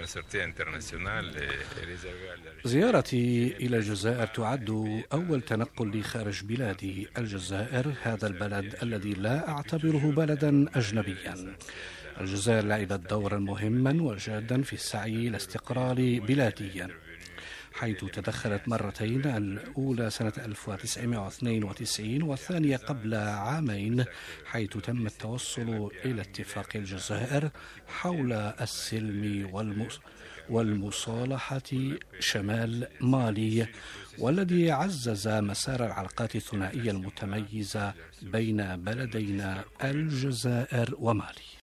زيارتي إلى الجزائر تعد أول تنقل لي خارج بلادي الجزائر، هذا البلد الذي لا أعتبره بلدا أجنبيا. الجزائر لعبت دورا مهما وجادا في السعي إلى استقرار بلاديا، حيث تدخلت مرتين، الأولى سنة 1992 والثانية قبل عامين، حيث تم التوصل إلى اتفاق الجزائر حول السلم والمصالحة شمال مالي، والذي عزز مسار العلاقات الثنائية المتميزة بين بلدينا الجزائر ومالي.